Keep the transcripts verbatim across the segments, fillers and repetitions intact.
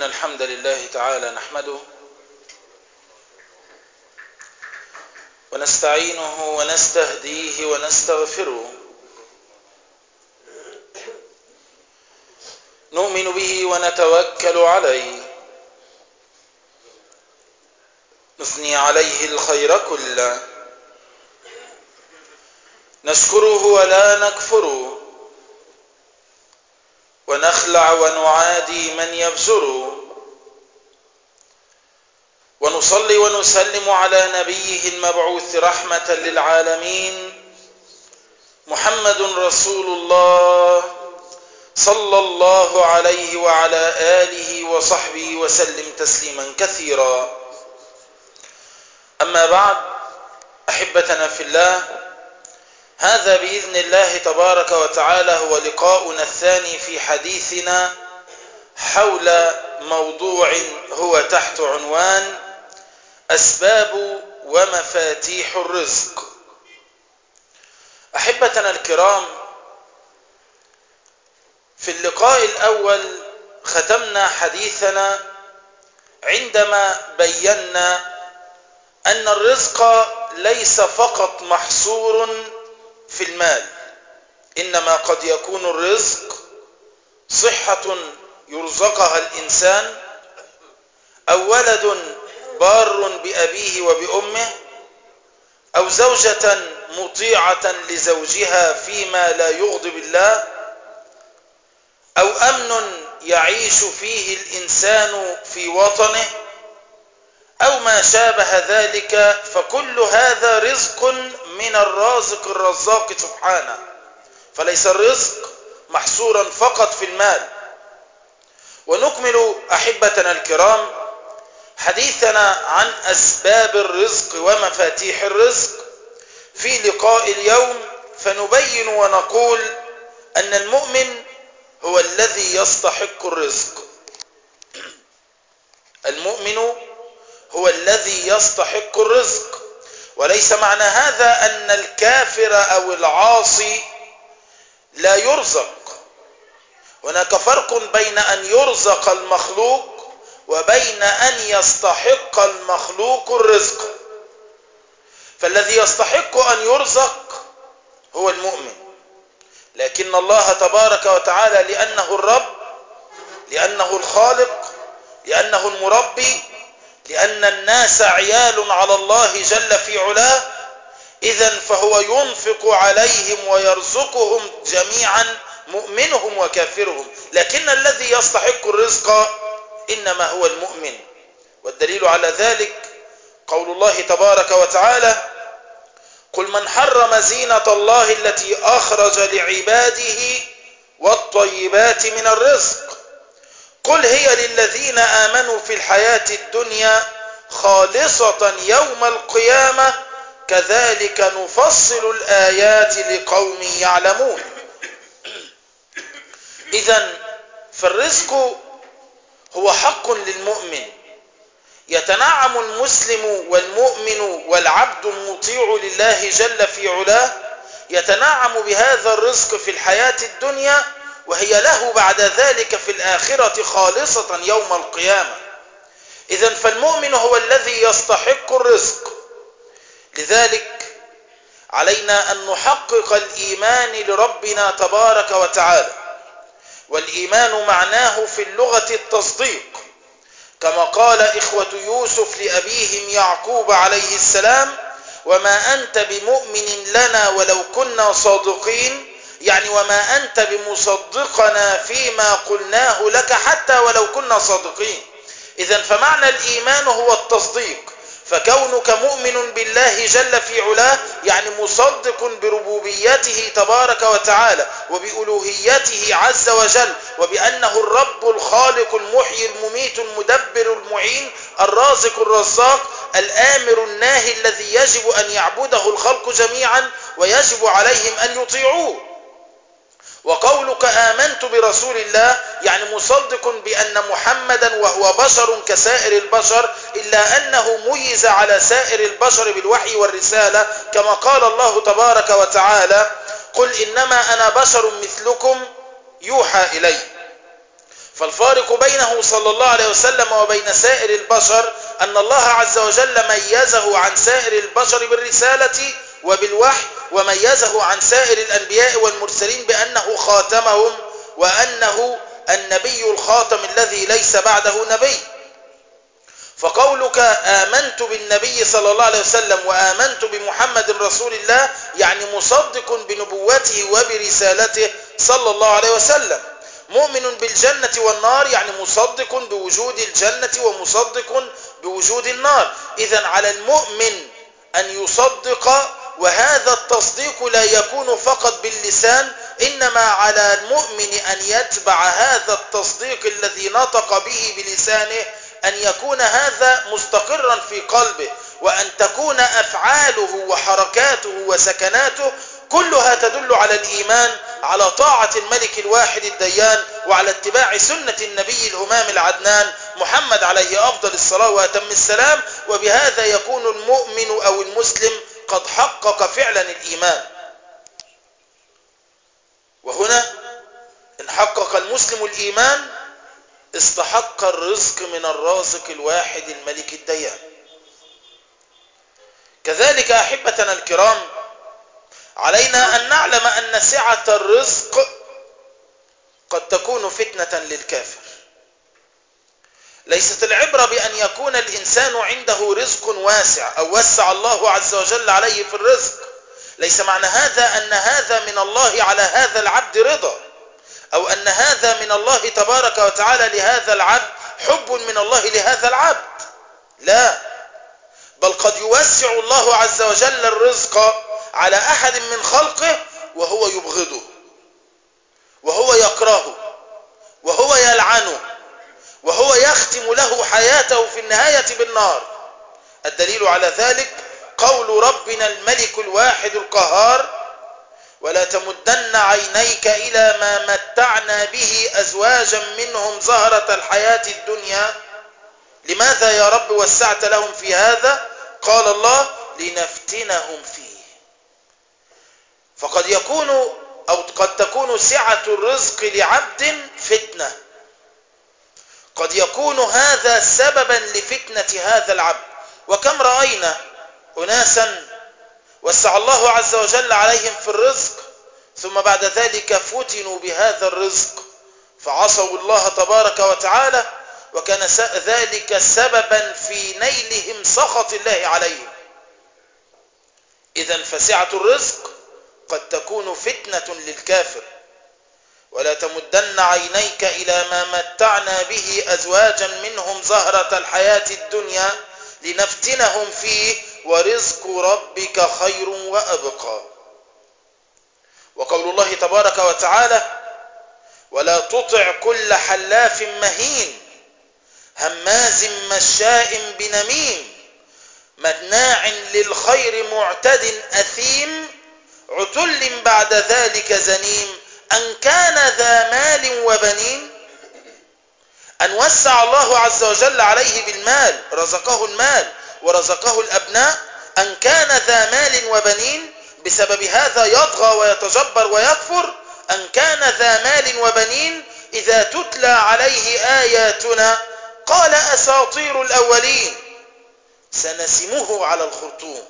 إن الحمد لله تعالى نحمده ونستعينه ونستهديه ونستغفره، نؤمن به ونتوكل عليه، نثني عليه الخير كله، نشكره ولا نكفره، ونخلع ونعادي من يبزره، ونصلي ونسلم على نبيه المبعوث رحمة للعالمين محمد رسول الله صلى الله عليه وعلى آله وصحبه وسلم تسليما كثيرا. أما بعد، أحبتنا في الله، هذا بإذن الله تبارك وتعالى هو لقاؤنا الثاني في حديثنا حول موضوع هو تحت عنوان أسباب ومفاتيح الرزق. أحبتنا الكرام، في اللقاء الأول ختمنا حديثنا عندما بينا أن الرزق ليس فقط محصور في المال، إنما قد يكون الرزق صحة يرزقها الإنسان، أو ولد بار بأبيه وبأمه، أو زوجة مطيعة لزوجها فيما لا يغضب الله، أو أمن يعيش فيه الإنسان في وطنه، أو ما شابه ذلك، فكل هذا رزق من الرازق الرزاق سبحانه، فليس الرزق محصورا فقط في المال. ونكمل أحبتنا الكرام حديثنا عن أسباب الرزق ومفاتيح الرزق في لقاء اليوم، فنبين ونقول أن المؤمن هو الذي يستحق الرزق. المؤمن هو الذي يستحق الرزق، وليس معنى هذا أن الكافر أو العاصي لا يرزق. هناك فرق بين أن يرزق المخلوق وبين أن يستحق المخلوق الرزق. فالذي يستحق أن يرزق هو المؤمن، لكن الله تبارك وتعالى لأنه الرب، لأنه الخالق، لأنه المربي، لأن الناس عيال على الله جل في علاه، إذن فهو ينفق عليهم ويرزقهم جميعا، مؤمنهم وكافرهم، لكن الذي يستحق الرزق إنما هو المؤمن. والدليل على ذلك قول الله تبارك وتعالى: قل من حرم زينة الله التي أخرج لعباده والطيبات من الرزق قل هي للذين آمنوا في الحياة الدنيا خالصة يوم القيامة كذلك نفصل الآيات لقوم يعلمون. إذن فالرزق هو حق للمؤمن، يتنعم المسلم والمؤمن والعبد المطيع لله جل في علاه يتنعم بهذا الرزق في الحياة الدنيا، وهي له بعد ذلك في الآخرة خالصة يوم القيامة. إذن فالمؤمن هو الذي يستحق الرزق. لذلك علينا أن نحقق الإيمان لربنا تبارك وتعالى، والإيمان معناه في اللغة التصديق، كما قال إخوة يوسف لأبيهم يعقوب عليه السلام: وما أنت بمؤمن لنا ولو كنا صادقين، يعني وما أنت بمصدقنا فيما قلناه لك حتى ولو كنا صادقين. إذن فمعنى الإيمان هو التصديق، فكونك مؤمن بالله جل في علاه يعني مصدق بربوبيته تبارك وتعالى وبألوهيته عز وجل، وبأنه الرب الخالق المحيي المميت المدبر المعين الرازق الرزاق الآمر الناهي الذي يجب أن يعبده الخلق جميعا ويجب عليهم أن يطيعوه. وقولك آمنت برسول الله يعني مصدق بأن محمدا وهو بشر كسائر البشر، إلا أنه ميز على سائر البشر بالوحي والرسالة، كما قال الله تبارك وتعالى: قل إنما أنا بشر مثلكم يوحى إلي. فالفارق بينه صلى الله عليه وسلم وبين سائر البشر أن الله عز وجل ميزه عن سائر البشر بالرسالة وبالوحي، وميزه عن سائر الأنبياء والمرسلين بأنه خاتمهم، وأنه النبي الخاتم الذي ليس بعده نبي. فقولك آمنت بالنبي صلى الله عليه وسلم وآمنت بمحمد رسول الله يعني مصدق بنبوته وبرسالته صلى الله عليه وسلم. مؤمن بالجنة والنار يعني مصدق بوجود الجنة ومصدق بوجود النار. إذن على المؤمن أن يصدق، وهذا التصديق لا يكون فقط باللسان، إنما على المؤمن أن يتبع هذا التصديق الذي نطق به بلسانه، أن يكون هذا مستقرا في قلبه، وأن تكون أفعاله وحركاته وسكناته كلها تدل على الإيمان، على طاعة الملك الواحد الديان، وعلى اتباع سنة النبي الهمام العدنان محمد عليه أفضل الصلاة وأتم السلام. وبهذا يكون المؤمن أو المسلم قد حقق فعلا الإيمان. وهنا إن حقق المسلم الإيمان استحق الرزق من الرازق الواحد الملك الديان. كذلك أحبتنا الكرام، علينا أن نعلم أن سعة الرزق قد تكون فتنة للكافر. ليست العبرة بأن يكون الإنسان عنده رزق واسع أو وسع الله عز وجل عليه في الرزق. ليس معنى هذا أن هذا من الله على هذا العبد رضا، أو أن هذا من الله تبارك وتعالى لهذا العبد حب من الله لهذا العبد. لا، بل قد يوسع الله عز وجل الرزق على أحد من خلقه وهو يبغضه، وهو يكرهه، وهو يلعنه، وهو يختم له حياته في النهاية بالنار. الدليل على ذلك قول ربنا الملك الواحد القهار: ولا تمدن عينيك إلى ما متعنا به أزواجا منهم زهرة الحياة الدنيا. لماذا يا رب وسعت لهم في هذا؟ قال الله: لنفتنهم فيه. فقد يكون أو قد تكون سعة الرزق لعبد فتنة، قد يكون هذا سببا لفتنة هذا العبد. وكم رأينا أناسا وسع الله عز وجل عليهم في الرزق، ثم بعد ذلك فتنوا بهذا الرزق فعصوا الله تبارك وتعالى، وكان ذلك سببا في نيلهم سخط الله عليهم. إذن فسعة الرزق قد تكون فتنة للكافر. ولا تمدن عينيك إلى ما متعنا به أزواجا منهم زهرة الحياة الدنيا لنفتنهم فيه ورزق ربك خير وأبقى. وقول الله تبارك وتعالى: ولا تطع كل حلاف مهين هماز مشاء بنميم مناع للخير معتد أثيم عتل بعد ذلك زنيم أن كان ذا مال وبنين. أن وسع الله عز وجل عليه بالمال، رزقه المال ورزقه الأبناء، أن كان ذا مال وبنين بسبب هذا يطغى ويتجبر ويكفر. أن كان ذا مال وبنين إذا تتلى عليه آياتنا قال أساطير الأولين سنسمه على الخرطوم.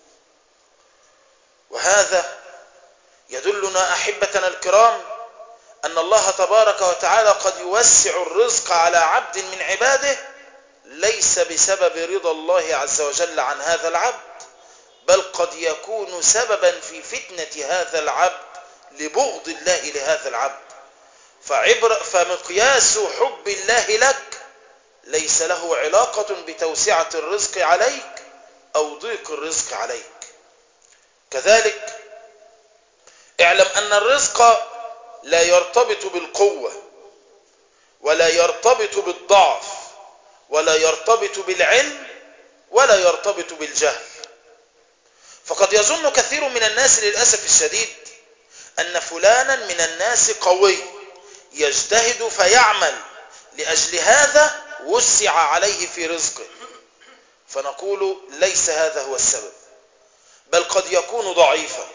وهذا يدلنا أحبتنا الكرام أن الله تبارك وتعالى قد يوسع الرزق على عبد من عباده ليس بسبب رضا الله عز وجل عن هذا العبد، بل قد يكون سببا في فتنة هذا العبد لبغض الله لهذا العبد. فعبر فمقياس حب الله لك ليس له علاقة بتوسعة الرزق عليك أو ضيق الرزق عليك. كذلك اعلم أن الرزق لا يرتبط بالقوة، ولا يرتبط بالضعف، ولا يرتبط بالعلم، ولا يرتبط بالجهل. فقد يظن كثير من الناس للأسف الشديد أن فلانا من الناس قوي يجتهد فيعمل، لأجل هذا وسع عليه في رزقه. فنقول ليس هذا هو السبب، بل قد يكون ضعيفا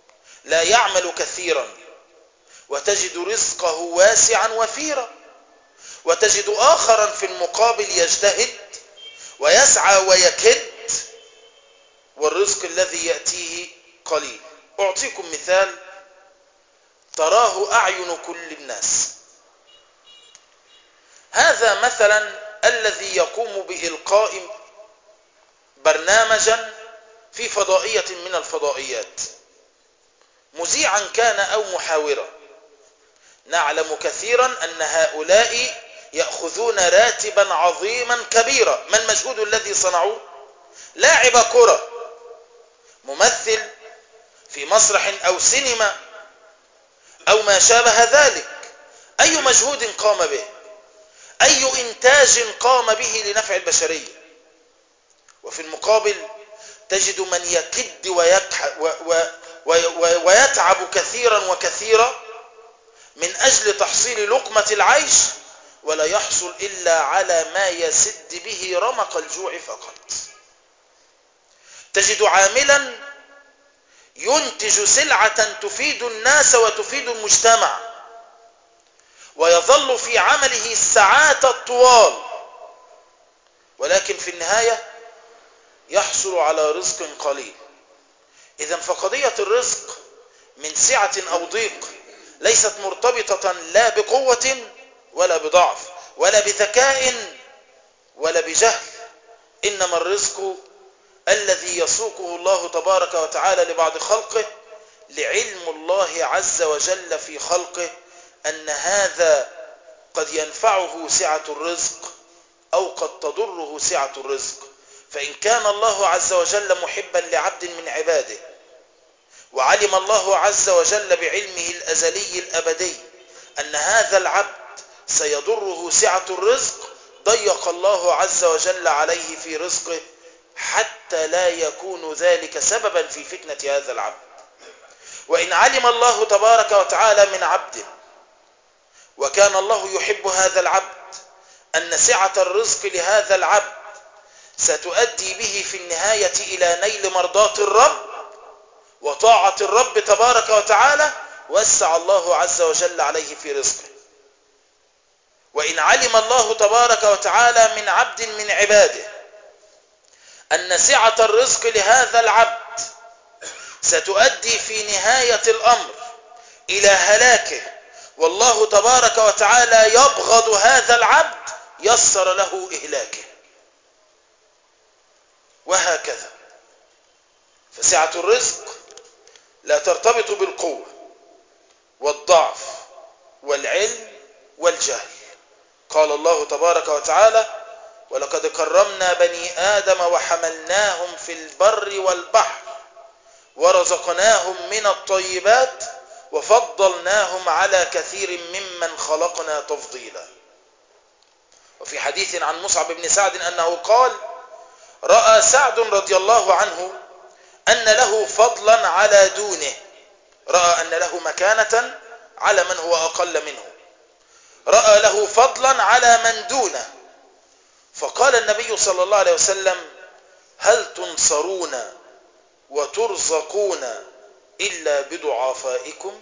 لا يعمل كثيرا وتجد رزقه واسعا وفيرا. وتجد آخرا في المقابل يجتهد ويسعى ويكد والرزق الذي يأتيه قليل. أعطيكم مثال تراه أعين كل الناس. هذا مثلا الذي يقوم بإلقاء برنامجا في فضائية من الفضائيات، مذيعا كان أو محاورا. نعلم كثيرا أن هؤلاء يأخذون راتبا عظيما كبيرا. ما المجهود الذي صنعوه؟ لاعب كرة، ممثل في مسرح أو سينما أو ما شابه ذلك. أي مجهود قام به؟ أي إنتاج قام به لنفع البشرية؟ وفي المقابل تجد من يكد ويتعب كثيرا وكثيرا من أجل تحصيل لقمة العيش، ولا يحصل إلا على ما يسد به رمق الجوع فقط. تجد عاملا ينتج سلعة تفيد الناس وتفيد المجتمع، ويظل في عمله الساعات الطوال، ولكن في النهاية يحصل على رزق قليل. إذن فقضية الرزق من سعة أو ضيق ليست مرتبطة لا بقوة ولا بضعف ولا بذكاء ولا بجهل، إنما الرزق الذي يسوقه الله تبارك وتعالى لبعض خلقه لعلم الله عز وجل في خلقه أن هذا قد ينفعه سعة الرزق أو قد تضره سعة الرزق. فإن كان الله عز وجل محبا لعبد من عباده، وعلم الله عز وجل بعلمه الأزلي الأبدي أن هذا العبد سيضره سعة الرزق، ضيق الله عز وجل عليه في رزقه حتى لا يكون ذلك سببا في فتنة هذا العبد. وإن علم الله تبارك وتعالى من عبد وكان الله يحب هذا العبد أن سعة الرزق لهذا العبد ستؤدي به في النهاية إلى نيل مرضات الرب وطاعة الرب تبارك وتعالى، وسع الله عز وجل عليه في رزقه. وإن علم الله تبارك وتعالى من عبد من عباده أن سعة الرزق لهذا العبد ستؤدي في نهاية الأمر إلى هلاكه، والله تبارك وتعالى يبغض هذا العبد، يسر له إهلاكه، وهكذا. فسعة الرزق لا ترتبط بالقوة والضعف والعلم والجهل. قال الله تبارك وتعالى: ولقد كرمنا بني آدم وحملناهم في البر والبحر ورزقناهم من الطيبات وفضلناهم على كثير ممن خلقنا تفضيلا. وفي حديث عن مصعب بن سعد أنه قال: رأى سعد رضي الله عنه أن له فضلا على دونه، رأى أن له مكانة على من هو أقل منه، رأى له فضلا على من دونه، فقال النبي صلى الله عليه وسلم: هل تنصرون وترزقون إلا بضعفائكم؟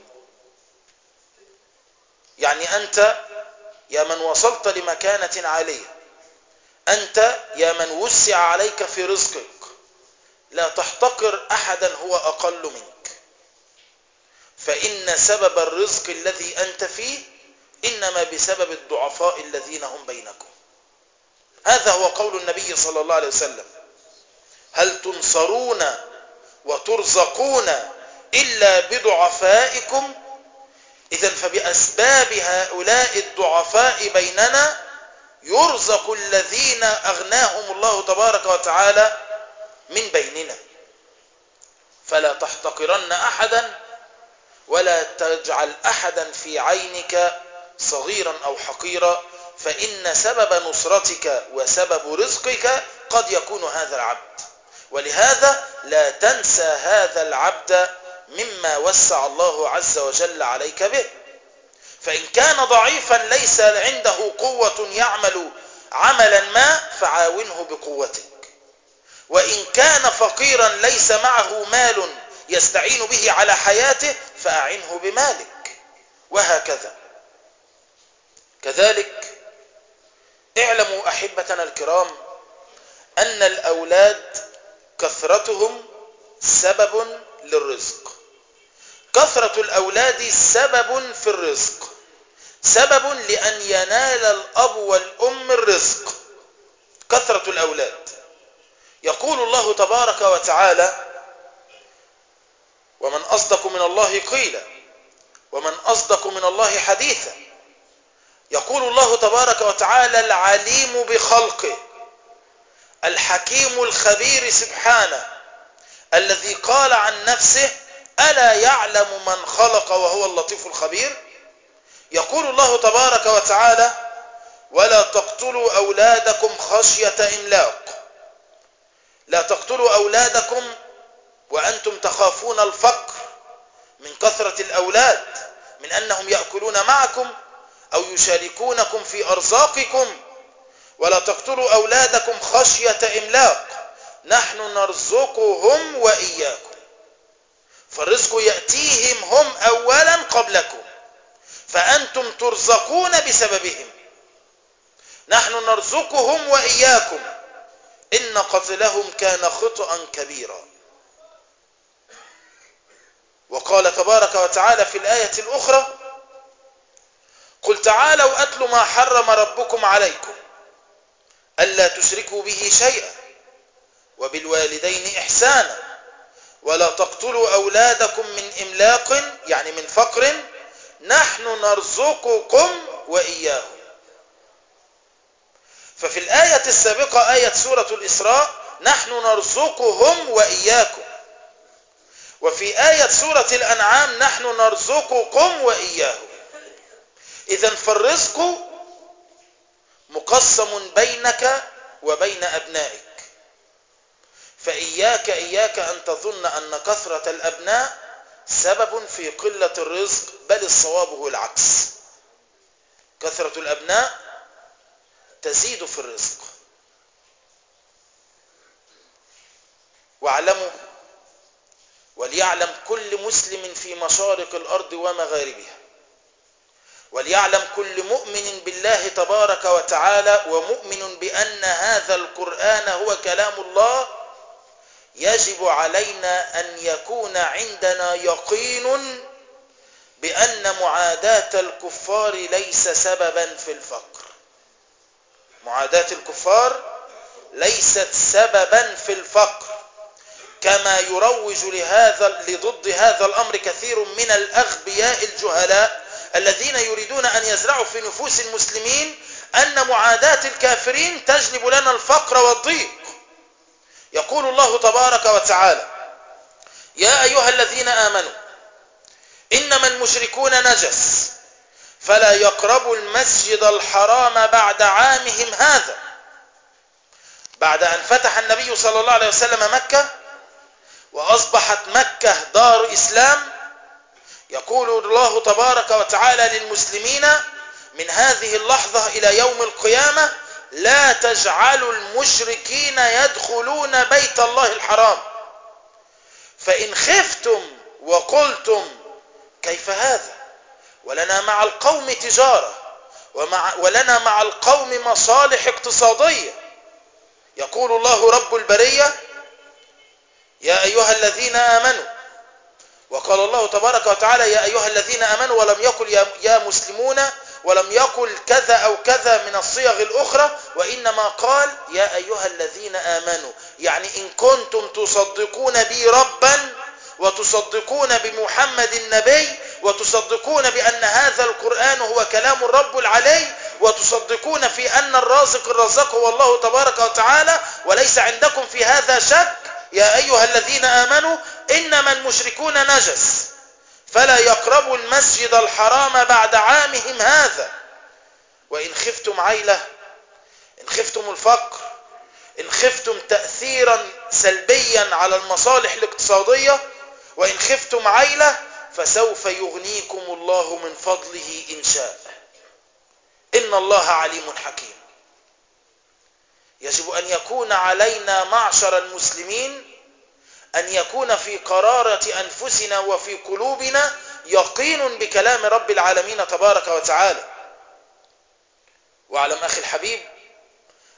يعني أنت يا من وصلت لمكانة عالية، أنت يا من وسع عليك في رزقك، لا تحتقر أحدا هو أقل منك، فإن سبب الرزق الذي أنت فيه إنما بسبب الضعفاء الذين هم بينكم. هذا هو قول النبي صلى الله عليه وسلم: هل تنصرون وترزقون إلا بضعفائكم؟ إذن فبأسباب هؤلاء الضعفاء بيننا يرزق الذين أغناهم الله تبارك وتعالى من بيننا. فلا تحتقرن أحدا ولا تجعل أحدا في عينك صغيرا أو حقيرا، فإن سبب نصرتك وسبب رزقك قد يكون هذا العبد، ولهذا لا تنسى هذا العبد مما وسع الله عز وجل عليك به. فإن كان ضعيفا ليس عنده قوة يعمل عملا ما فعاونه بقوتك، وإن كان فقيرا ليس معه مال يستعين به على حياته فأعنه بمالك، وهكذا. كذلك اعلموا أحبتنا الكرام أن الأولاد كثرتهم سبب للرزق. كثرة الأولاد سبب في الرزق، سبب لأن ينال الأب والأم الرزق. كثرة الأولاد. يقول الله تبارك وتعالى: ومن أصدق من الله قيلا ومن أصدق من الله حديثا. يقول الله تبارك وتعالى: العليم بخلقه الحكيم الخبير سبحانه، الذي قال عن نفسه: ألا يعلم من خلق وهو اللطيف الخبير. يقول الله تبارك وتعالى: ولا تقتلوا أولادكم خشية إملاق. لا تقتلوا أولادكم وأنتم تخافون الفقر من كثرة الأولاد، من أنهم يأكلون معكم أو يشاركونكم في أرزاقكم. ولا تقتلوا أولادكم خشية إملاق، نحن نرزقهم وإياكم. فالرزق يأتيهم هم أولا قبلكم، فأنتم ترزقون بسببهم. نحن نرزقهم وإياكم إن قتلهم كان خطأ كبيرا. وقال تبارك وتعالى في الآية الأخرى: قل تعالوا أتل ما حرم ربكم عليكم ألا تشركوا به شيئا وبالوالدين إحسانا ولا تقتلوا أولادكم من إملاق، يعني من فقر، نحن نرزقكم وإياهم. ففي الآية السابقة آية سورة الإسراء نحن نرزقهم وإياكم، وفي آية سورة الأنعام نحن نرزقكم وإياهم. إذن فالرزق مقسم بينك وبين أبنائك، فإياك إياك أن تظن أن كثرة الأبناء سبب في قلة الرزق، بل الصواب هو العكس. كثرة الأبناء تزيد في الرزق. واعلموا وليعلم كل مسلم في مشارق الأرض ومغاربها، وليعلم كل مؤمن بالله تبارك وتعالى ومؤمن بأن هذا القرآن هو كلام الله، يجب علينا أن يكون عندنا يقين بأن معاداة الكفار ليس سببا في الفقر. معاداة الكفار ليست سببا في الفقر، كما يروج لهذا لضد هذا الأمر كثير من الأغبياء الجهلاء الذين يريدون أن يزرعوا في نفوس المسلمين أن معاداة الكافرين تجلب لنا الفقر والضيق. يقول الله تبارك وتعالى: يا أيها الذين آمنوا إنما المشركون نجس فلا يقربوا المسجد الحرام بعد عامهم هذا. بعد أن فتح النبي صلى الله عليه وسلم مكة وأصبحت مكة دار إسلام، يقول الله تبارك وتعالى للمسلمين من هذه اللحظة إلى يوم القيامة: لا تجعلوا المشركين يدخلون بيت الله الحرام. فإن خفتم وقلتم كيف هذا ولنا مع القوم تجارة ومع ولنا مع القوم مصالح اقتصادية، يقول الله رب البرية: يا أيها الذين آمنوا. وقال الله تبارك وتعالى: يا أيها الذين آمنوا، ولم يقل يا مسلمون، ولم يقل كذا أو كذا من الصيغ الأخرى، وإنما قال يا أيها الذين آمنوا، يعني إن كنتم تصدقون بي ربا وتصدقون بمحمد النبي وتصدقون بأن هذا القرآن هو كلام الرب العلي وتصدقون في أن الرازق الرزاق هو الله تبارك وتعالى وليس عندكم في هذا شك، يا أيها الذين آمنوا إنما المشركون نجس فلا يقربوا المسجد الحرام بعد عامهم هذا. وإن خفتم عيلة، إن خفتم الفقر، إن خفتم تأثيرا سلبيا على المصالح الاقتصادية، وإن خفتم عيلة، فسوف يغنيكم الله من فضله إن شاء. إن الله عليم حكيم. يجب أن يكون علينا معشر المسلمين أن يكون في قرارة أنفسنا وفي قلوبنا يقين بكلام رب العالمين تبارك وتعالى. واعلم أخي الحبيب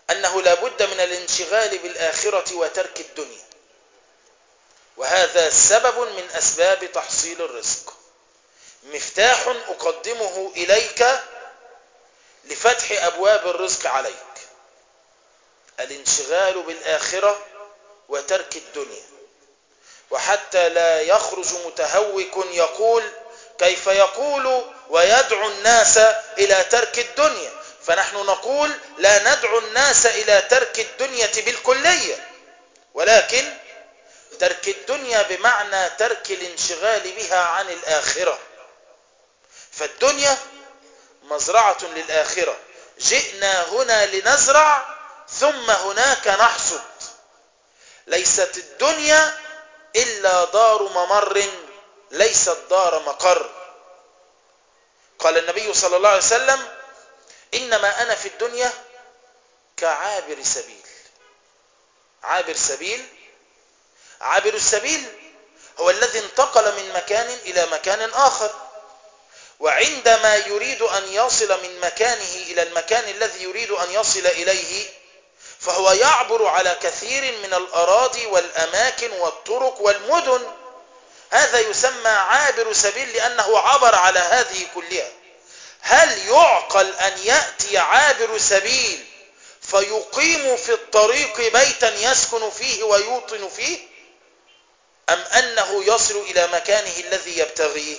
أنه لا بد من الانشغال بالآخرة وترك الدنيا، وهذا سبب من أسباب تحصيل الرزق، مفتاح أقدمه إليك لفتح أبواب الرزق عليك، الانشغال بالآخرة وترك الدنيا. وحتى لا يخرج متهوك يقول كيف يقول ويدعو الناس إلى ترك الدنيا، فنحن نقول لا ندعو الناس إلى ترك الدنيا بالكلية، ولكن ترك الدنيا بمعنى ترك الانشغال بها عن الآخرة. فالدنيا مزرعة للآخرة، جئنا هنا لنزرع ثم هناك نحصد، ليست الدنيا إلا دار ممر ليست دار مقر. قال النبي صلى الله عليه وسلم إنما أنا في الدنيا كعابر سبيل. عابر سبيل، عابر السبيل هو الذي انتقل من مكان إلى مكان آخر، وعندما يريد أن يصل من مكانه إلى المكان الذي يريد أن يصل إليه فهو يعبر على كثير من الأراضي والأماكن والطرق والمدن، هذا يسمى عابر سبيل لأنه عبر على هذه كلها. هل يعقل أن يأتي عابر سبيل فيقيم في الطريق بيتا يسكن فيه ويوطن فيه، أم أنه يصل إلى مكانه الذي يبتغيه؟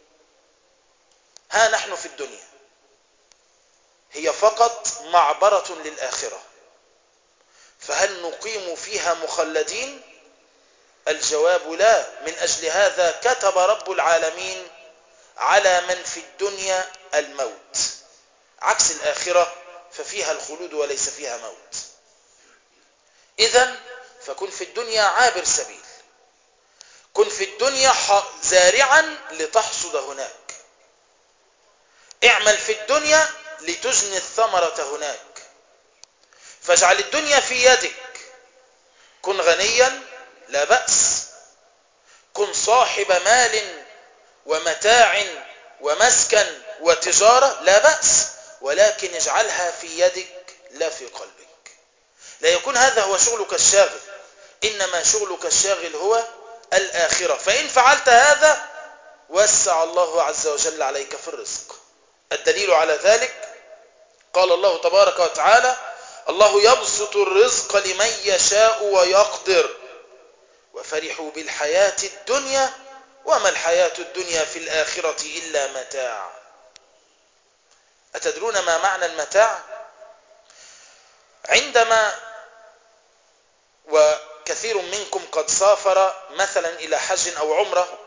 ها نحن في الدنيا هي فقط معبرة للآخرة، فهل نقيم فيها مخلدين؟ الجواب لا. من أجل هذا كتب رب العالمين على من في الدنيا الموت، عكس الآخرة ففيها الخلود وليس فيها موت. إذن فكن في الدنيا عابر سبيل، كن في الدنيا زارعا لتحصد هناك، اعمل في الدنيا لتجني الثمرة هناك، فاجعل الدنيا في يدك. كن غنيا لا بأس، كن صاحب مال ومتاع ومسكن وتجارة لا بأس، ولكن اجعلها في يدك لا في قلبك. لا يكون هذا هو شغلك الشاغل، إنما شغلك الشاغل هو الآخرة. فإن فعلت هذا وسع الله عز وجل عليك في الرزق. الدليل على ذلك قال الله تبارك وتعالى الله يبسط الرزق لمن يشاء ويقدر وفرحوا بالحياة الدنيا وما الحياة الدنيا في الآخرة إلا متاع. أتدرون ما معنى المتاع؟ عندما وكثير منكم قد سافر مثلا إلى حج أو عمرة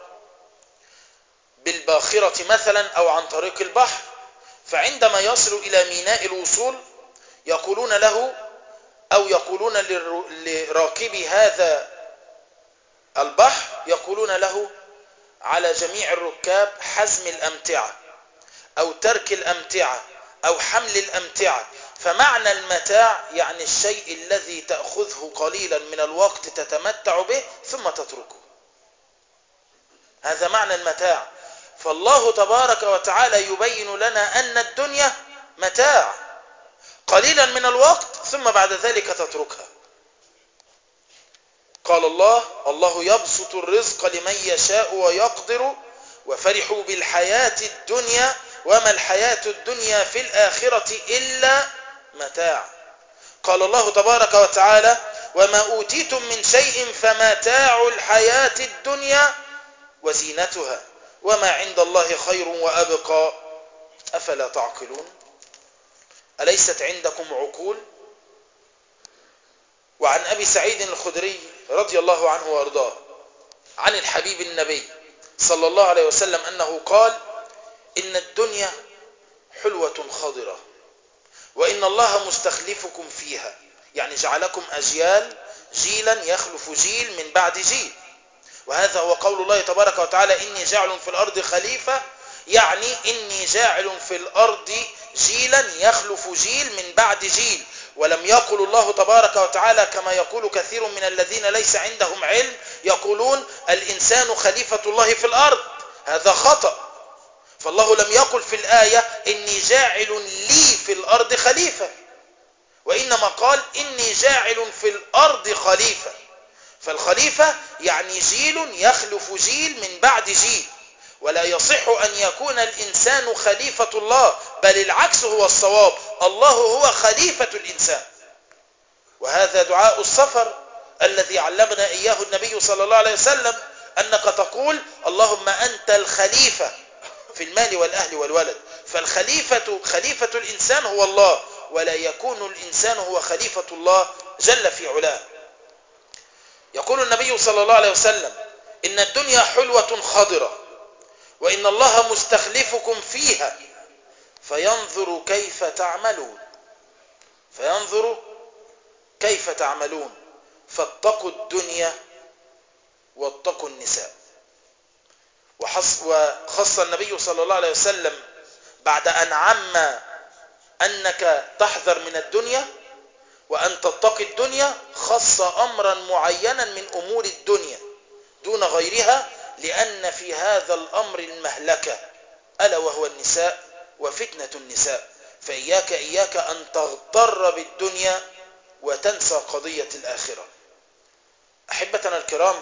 بالباخرة مثلا أو عن طريق البحر، فعندما يصل إلى ميناء الوصول يقولون له أو يقولون لراكبي هذا البحر يقولون له على جميع الركاب حزم الأمتعة أو ترك الأمتعة أو حمل الأمتعة. فمعنى المتاع يعني الشيء الذي تأخذه قليلا من الوقت تتمتع به ثم تتركه، هذا معنى المتاع. فالله تبارك وتعالى يبين لنا أن الدنيا متاع قليلا من الوقت ثم بعد ذلك تتركها. قال الله الله يبسط الرزق لمن يشاء ويقدر وفرحوا بالحياة الدنيا وما الحياة الدنيا في الآخرة إلا متاع. قال الله تبارك وتعالى وما أوتيتم من شيء فمتاع الحياة الدنيا وزينتها وما عند الله خير وأبقى أفلا تعقلون. أليست عندكم عقول؟ وعن أبي سعيد الخدري رضي الله عنه وارضاه عن الحبيب النبي صلى الله عليه وسلم أنه قال إن الدنيا حلوة خضرة وإن الله مستخلفكم فيها، يعني جعلكم أجيال جيلا يخلف جيل من بعد جيل. وهذا هو قول الله تبارك وتعالى إني جاعل في الأرض خليفة، يعني إني جاعل في الأرض جيلا يخلف جيل من بعد جيل. ولم يقل الله تبارك وتعالى كما يقول كثير من الذين ليس عندهم علم يقولون الإنسان خليفة الله في الأرض، هذا خطأ. فالله لم يقل في الآية إني جاعل لي في الأرض خليفة، وإنما قال إني جاعل في الأرض خليفة. فالخليفة يعني جيل يخلف جيل من بعد جيل، ولا يصح أن يكون الإنسان خليفة الله، بل العكس هو الصواب، الله هو خليفة الإنسان. وهذا دعاء السفر الذي علمنا إياه النبي صلى الله عليه وسلم، أنك تقول اللهم أنت الخليفة في المال والأهل والولد. فالخليفة خليفة الإنسان هو الله، ولا يكون الإنسان هو خليفة الله جل في علاه. يقول النبي صلى الله عليه وسلم إن الدنيا حلوة خضرة، وإن الله مستخلفكم فيها فينظر كيف تعملون فينظر كيف تعملون فاتقوا الدنيا واتقوا النساء. وخص النبي صلى الله عليه وسلم بعد أن عم أنك تحذر من الدنيا وأن تتقي الدنيا، خص أمرا معينا من أمور الدنيا دون غيرها، لأن في هذا الأمر المهلكة، ألا وهو النساء وفتنة النساء. فإياك إياك أن تغتر بالدنيا وتنسى قضية الآخرة. أحبتنا الكرام،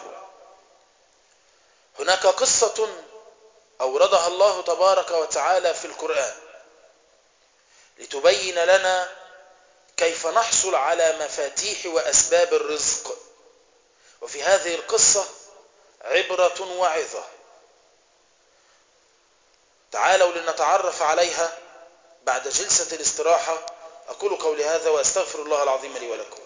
هناك قصة أوردها الله تبارك وتعالى في القرآن لتبين لنا كيف نحصل على مفاتيح وأسباب الرزق. وفي هذه القصة عبرة وعظة، تعالوا لنتعرف عليها بعد جلسة الاستراحة. أقول قولي هذا وأستغفر الله العظيم لي ولكم.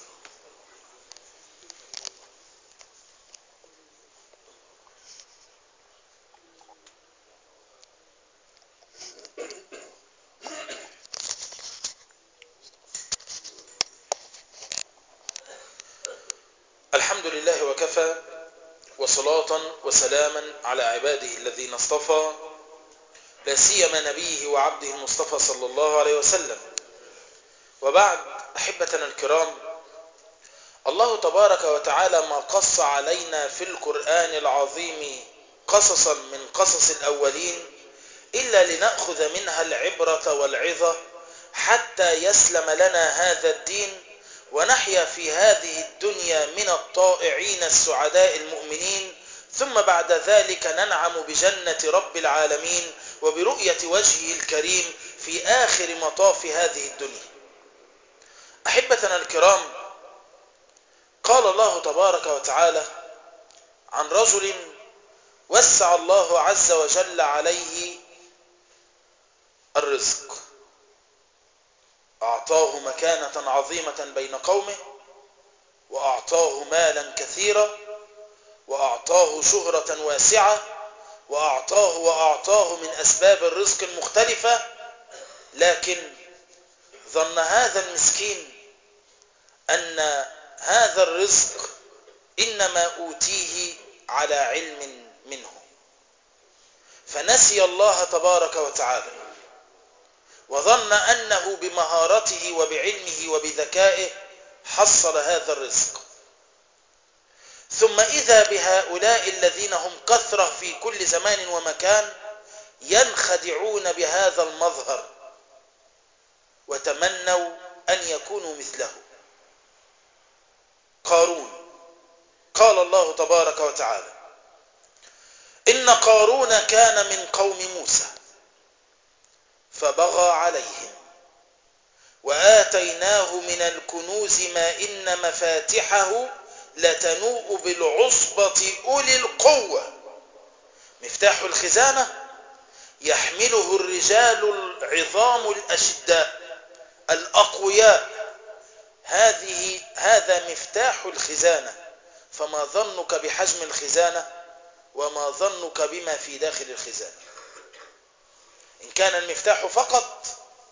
الحمد لله وكفى، وصلاة وسلاما على عباده الذين اصطفى، لا سيما نبيه وعبده المصطفى صلى الله عليه وسلم. وبعد، أحبتنا الكرام، الله تبارك وتعالى ما قص علينا في القرآن العظيم قصصا من قصص الأولين إلا لنأخذ منها العبرة والعظة حتى يسلم لنا هذا الدين ونحيا في هذه الدنيا من الطائعين السعداء المؤمنين، ثم بعد ذلك ننعم بجنة رب العالمين وبرؤية وجهه الكريم في آخر مطاف هذه الدنيا. أحبتنا الكرام، قال الله تبارك وتعالى عن رجل وسع الله عز وجل عليه الرزق، أعطاه مكانة عظيمة بين قومه، وأعطاه مالا كثيرا، وأعطاه شهرة واسعة، وأعطاه وأعطاه من أسباب الرزق المختلفة، لكن ظن هذا المسكين أن هذا الرزق إنما أوتيه على علم منه، فنسي الله تبارك وتعالى، وظن أنه بمهارته وبعلمه وبذكائه حصل هذا الرزق. ثم إذا بهؤلاء الذين هم كثرة في كل زمان ومكان ينخدعون بهذا المظهر وتمنوا أن يكونوا مثله. قارون، قال الله تبارك وتعالى إن قارون كان من قوم موسى فبغى عليهم وآتيناه من الكنوز ما إن مفاتحه لتنوء بالعصبة أولي القوة. مفتاح الخزانة يحمله الرجال العظام الأشداء الأقوياء، هذه هذا مفتاح الخزانة. فما ظنك بحجم الخزانة وما ظنك بما في داخل الخزانة؟ إن كان المفتاح فقط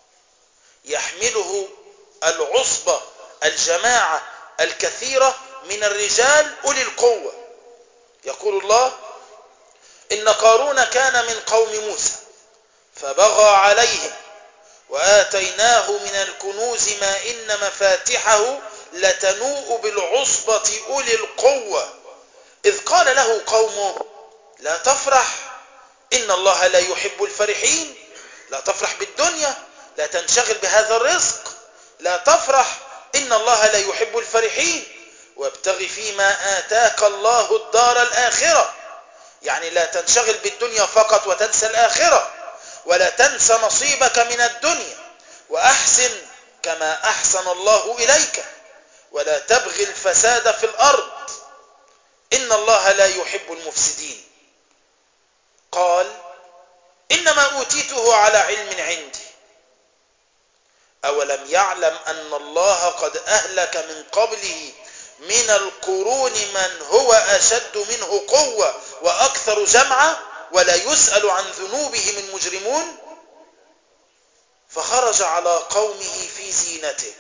يحمله العصبة الجماعة الكثيرة من الرجال أولي القوة. يقول الله إن قارون كان من قوم موسى فبغى عليهم وآتيناه من الكنوز ما إن مفاتحه لتنوء بالعصبة أولي القوة إذ قال له قومه لا تفرح إن الله لا يحب الفرحين. لا تفرح بالدنيا، لا تنشغل بهذا الرزق، لا تفرح، إن الله لا يحب الفرحين، وابتغ فيما آتاك الله الدار الآخرة. يعني لا تنشغل بالدنيا فقط وتنسى الآخرة، ولا تنسى نصيبك من الدنيا، وأحسن كما أحسن الله إليك، ولا تبغي الفساد في الأرض، إن الله لا يحب المفسدين. قال إنما أوتيته على علم عندي، أولم يعلم أن الله قد أهلك من قبله من القرون من هو أشد منه قوة وأكثر جمعا ولا يسأل عن ذنوبهم المجرمون. فخرج على قومه في زينته.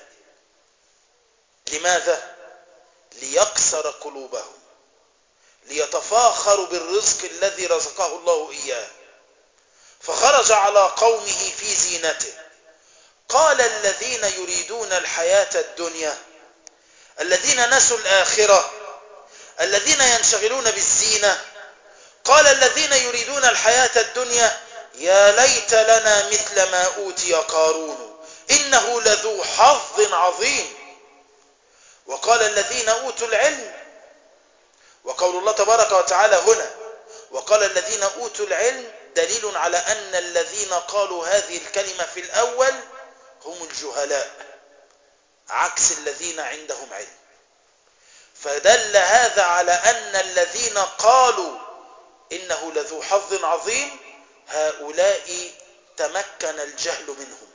لماذا؟ ليكسر قلوبهم، ليتفاخروا بالرزق الذي رزقه الله إياه. فخرج على قومه في زينته. قال الذين يريدون الحياة الدنيا، الذين نسوا الآخرة، الذين ينشغلون بالزينة، قال الذين يريدون الحياة الدنيا يا ليت لنا مثل ما أوتي قارون إنه لذو حظ عظيم. وقال الذين أوتوا العلم، وقول الله تبارك وتعالى هنا وقال الذين أوتوا العلم دليل على أن الذين قالوا هذه الكلمة في الأول هم الجهلاء، عكس الذين عندهم علم. فدل هذا على أن الذين قالوا إنه لذو حظ عظيم هؤلاء تمكن الجهل منهم.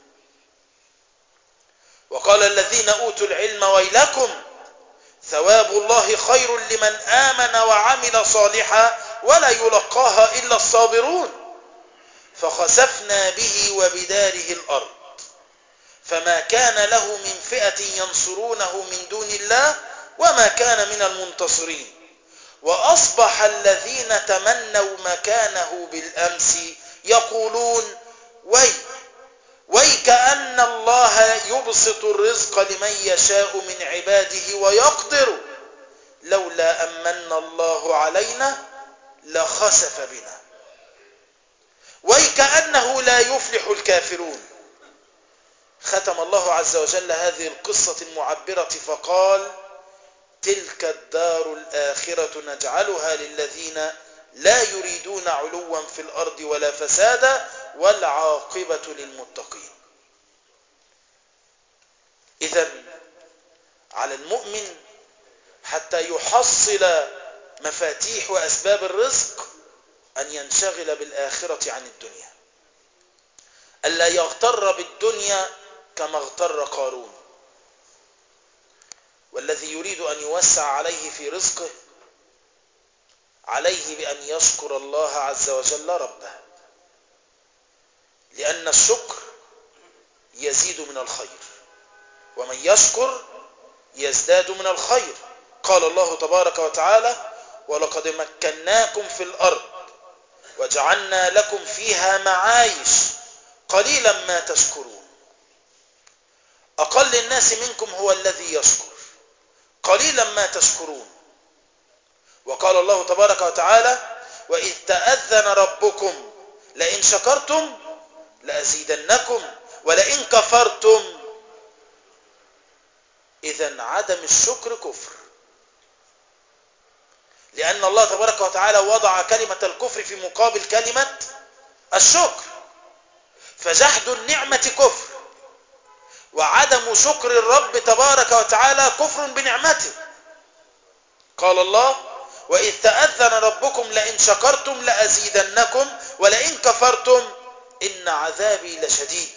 وقال الذين أوتوا العلم ويلكم ثواب الله خير لمن آمن وعمل صالحا ولا يلقاها إلا الصابرون. فخسفنا به وبداره الأرض فما كان له من فئة ينصرونه من دون الله وما كان من المنتصرين. وأصبح الذين تمنوا مكانه بالأمس يقولون وي ويكأن الله يبسط الرزق لمن يشاء من عباده ويقدر لولا أمن الله علينا لخسف بنا ويكأنه لا يفلح الكافرون. ختم الله عز وجل هذه القصة المعبرة فقال تلك الدار الآخرة نجعلها للذين لا يريدون علوا في الأرض ولا فسادا والعاقبة للمتقين. إذن على المؤمن حتى يحصل مفاتيح وأسباب الرزق أن ينشغل بالآخرة عن الدنيا، ألا يغتر بالدنيا كما اغتر قارون. والذي يريد أن يوسع عليه في رزقه عليه بأن يشكر الله عز وجل ربه، لأن الشكر يزيد من الخير، ومن يشكر يزداد من الخير. قال الله تبارك وتعالى ولقد مكناكم في الأرض وجعلنا لكم فيها معايش قليلا ما تشكرون. أقل الناس منكم هو الذي يشكر، قليلا ما تشكرون. وقال الله تبارك وتعالى وإذ تأذن ربكم لئن شكرتم لأزيدنكم ولئن كفرتم. إذن عدم الشكر كفر، لأن الله تبارك وتعالى وضع كلمة الكفر في مقابل كلمة الشكر. فجحد النعمة كفر، وعدم شكر الرب تبارك وتعالى كفر بنعمته. قال الله وإذ تأذن ربكم لئن شكرتم لأزيدنكم ولئن كفرتم إن عذابي لشديد.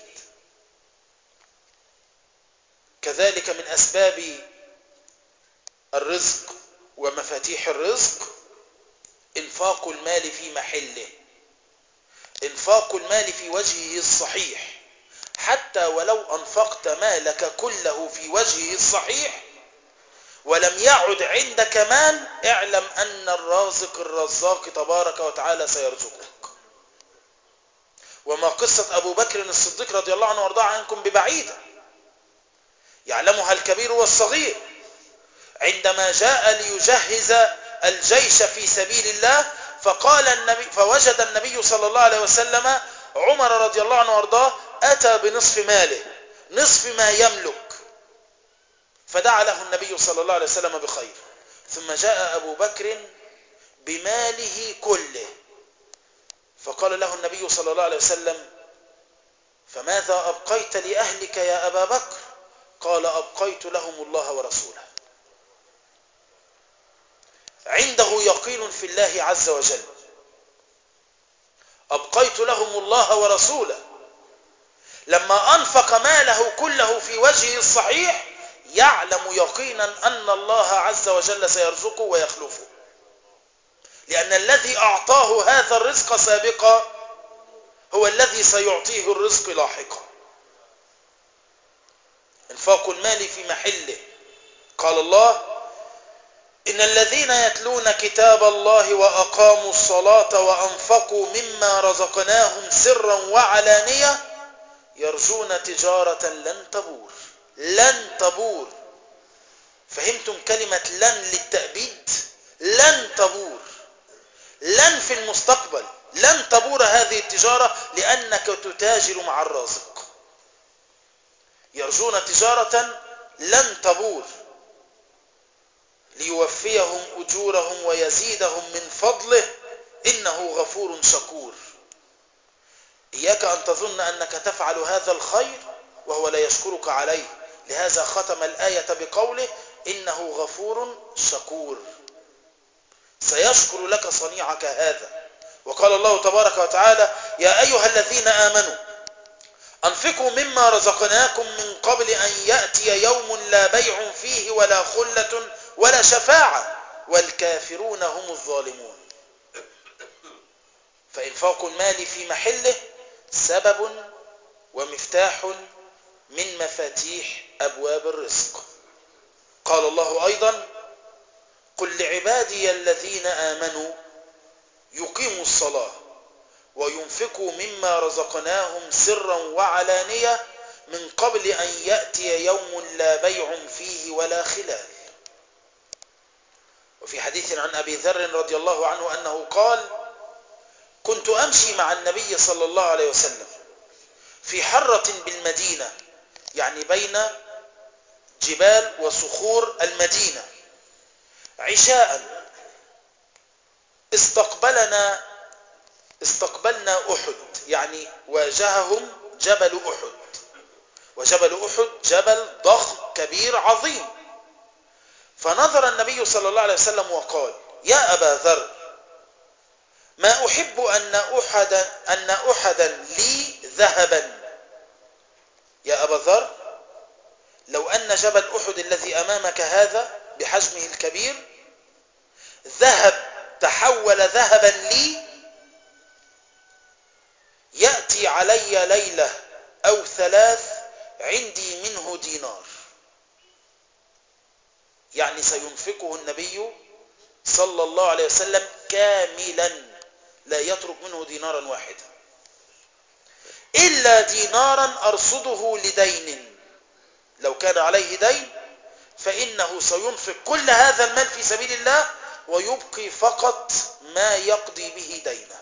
كذلك من أسباب الرزق ومفاتيح الرزق انفاق المال في محله، انفاق المال في وجهه الصحيح. حتى ولو أنفقت مالك كله في وجهه الصحيح ولم يعد عندك مال، اعلم أن الرازق الرزاق تبارك وتعالى سيرزقك. وما قصة أبو بكر الصديق رضي الله عنه وارضاه عنكم ببعيدة، يعلمها الكبير والصغير. عندما جاء ليجهز الجيش في سبيل الله فقال النبي فوجد النبي صلى الله عليه وسلم عمر رضي الله عنه وارضاه أتى بنصف ماله، نصف ما يملك، فدعا له النبي صلى الله عليه وسلم بخير. ثم جاء أبو بكر بماله كله، فقال له النبي صلى الله عليه وسلم: فماذا أبقيت لأهلك يا أبا بكر؟ قال: أبقيت لهم الله ورسوله. عنده يقين في الله عز وجل، أبقيت لهم الله ورسوله. لما أنفق ماله كله في وجهه الصحيح يعلم يقينا أن الله عز وجل سيرزقه ويخلفه، لأن الذي أعطاه هذا الرزق سابقا هو الذي سيعطيه الرزق لاحقا. انفاق المال في محله. قال الله: إن الذين يتلون كتاب الله وأقاموا الصلاة وأنفقوا مما رزقناهم سرا وعلانية يرجون تجارة لن تبور. لن تبور. فهمتم كلمة لن للتأبيد؟ لن تبور، لن في المستقبل، لن تبور هذه التجارة لأنك تتاجر مع الرازق. يرجون تجارة لن تبور ليوفيهم أجورهم ويزيدهم من فضله إنه غفور شكور. إياك أن تظن أنك تفعل هذا الخير وهو لا يشكرك عليه، لهذا ختم الآية بقوله: إنه غفور شكور، سيشكر لك صنيعك هذا. وقال الله تبارك وتعالى: يا أيها الذين آمنوا أنفقوا مما رزقناكم من قبل أن يأتي يوم لا بيع فيه ولا خلة ولا شفاعة والكافرون هم الظالمون. فإنفاق المال في محله سبب ومفتاح من مفاتيح أبواب الرزق. قال الله أيضا: قل لعبادي الذين آمنوا يقيموا الصلاة وينفقوا مما رزقناهم سرا وعلانية من قبل أن يأتي يوم لا بيع فيه ولا خلال. وفي حديث عن أبي ذر رضي الله عنه أنه قال: كنت أمشي مع النبي صلى الله عليه وسلم في حرة بالمدينة، يعني بين جبال وصخور المدينة، عشاء، استقبلنا استقبلنا أحد، يعني واجههم جبل أحد، وجبل أحد جبل ضخم كبير عظيم. فنظر النبي صلى الله عليه وسلم وقال: يا أبا ذر، ما أحب أن أحدا أن أحدا لي ذهبا. يا أبا ذر، لو أن جبل أحد الذي أمامك هذا بحجمه الكبير ذهب تحول ذهبا لي، يأتي علي ليلة أو ثلاث عندي منه دينار. يعني سينفقه النبي صلى الله عليه وسلم كاملا، لا يترك منه دينارا واحدا، إلا دينارا أرصده لدين. لو كان عليه دين فإنه سينفق كل هذا المال في سبيل الله ويبقي فقط ما يقضي به دينه،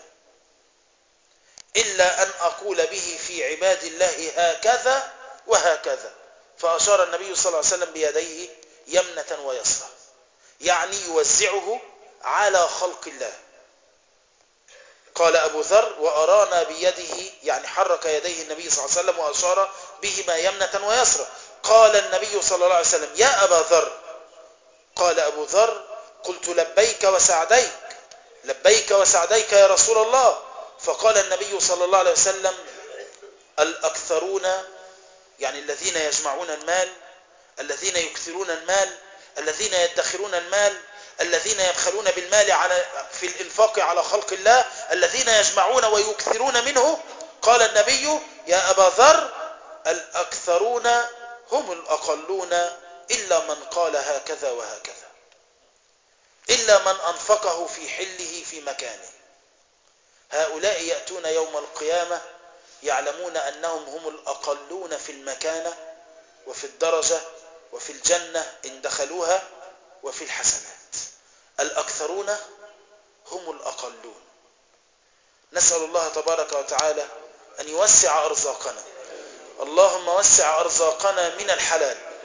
إلا أن أقول به في عباد الله هكذا وهكذا. فأشار النبي صلى الله عليه وسلم بيديه يمنة ويسرى، يعني يوزعه على خلق الله. قال أبو ذر: وأرانا بيده، يعني حرك يديه النبي صلى الله عليه وسلم وأشار بهما يمنة ويسرى. قال النبي صلى الله عليه وسلم: يا أبا ذر. قال أبو ذر: قلت لبيك وسعديك، لبيك وسعديك يا رسول الله. فقال النبي صلى الله عليه وسلم: الأكثرون، يعني الذين يجمعون المال، الذين يكثرون المال، الذين يدخرون المال، الذين يبخلون بالمال على في الإنفاق على خلق الله، الذين يجمعون ويكثرون منه. قال النبي: يا أبا ذر، الأكثرون هم الأقلون إلا من قال هكذا وهكذا، إلا من أنفقه في حله في مكانه. هؤلاء يأتون يوم القيامة يعلمون أنهم هم الأقلون في المكانة وفي الدرجة وفي الجنة إن دخلوها وفي الحسنات. الأكثرون هم الأقلون. نسأل الله تبارك وتعالى أن يوسع أرزاقنا. اللهم وسع أرزاقنا من الحلال،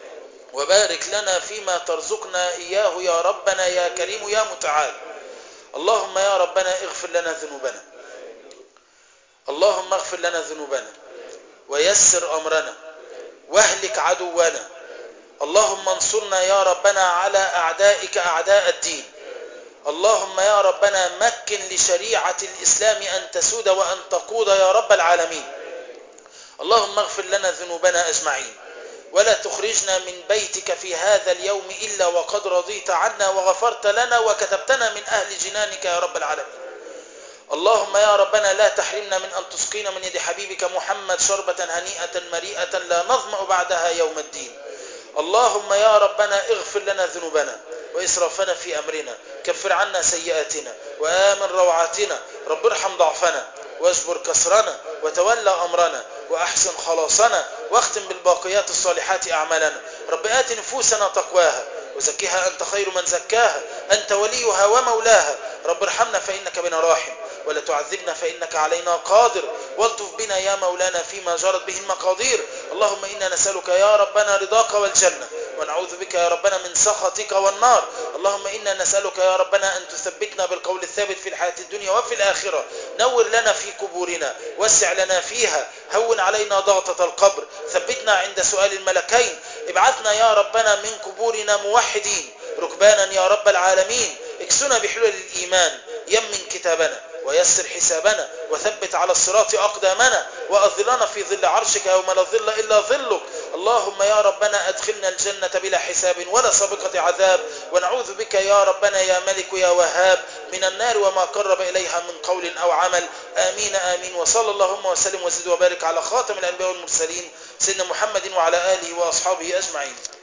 وبارك لنا فيما ترزقنا إياه يا ربنا يا كريم يا متعال. اللهم يا ربنا اغفر لنا ذنوبنا، اللهم اغفر لنا ذنوبنا ويسر أمرنا واهلك عدونا. اللهم انصرنا يا ربنا على أعدائك أعداء الدين. اللهم يا ربنا مكن لشريعة الإسلام أن تسود وأن تقود يا رب العالمين. اللهم اغفر لنا ذنوبنا أجمعين، ولا تخرجنا من بيتك في هذا اليوم إلا وقد رضيت عنا وغفرت لنا وكتبتنا من أهل جنانك يا رب العالمين. اللهم يا ربنا لا تحرمنا من أن تسقينا من يد حبيبك محمد شربة هنيئة مريئة لا نظمأ بعدها يوم الدين. اللهم يا ربنا اغفر لنا ذنوبنا وإسرافنا في أمرنا، كفر عنا سيئاتنا وآمن روعاتنا، رب ارحم ضعفنا واجبر كسرنا وتولى أمرنا وأحسن خلاصنا، واختم بالباقيات الصالحات أعمالنا. رب آت نفوسنا تقواها وزكها أنت خير من زكاها، أنت وليها ومولاها. رب ارحمنا فإنك بنا راحم، ولا تعذبنا فإنك علينا قادر، والطف بنا يا مولانا فيما جرت به المقادير. اللهم إنا نسألك يا ربنا رضاك والجنة، ونعوذ بك يا ربنا من سخطك والنار. اللهم إنا نسألك يا ربنا أن تثبتنا بالقول الثابت في الحياة الدنيا وفي الآخرة. نور لنا في قبورنا، وسع لنا فيها، هون علينا ضغطة القبر، ثبتنا عند سؤال الملكين. ابعثنا يا ربنا من قبورنا موحدين ركبانا يا رب العالمين. اكسنا بحلول الإيمان، يمن كتابنا ويسر حسابنا، وثبت على الصراط أقدامنا، وأظلنا في ظل عرشك يوم لا ظل إلا ظلك. اللهم يا ربنا أدخلنا الجنة بلا حساب ولا سابقة عذاب، ونعوذ بك يا ربنا يا ملك يا وهاب من النار وما قرب إليها من قول أو عمل. آمين آمين. وصلى اللهم وسلم وزد وبارك على خاتم الأنبياء والمرسلين سيدنا محمد وعلى آله وأصحابه أجمعين.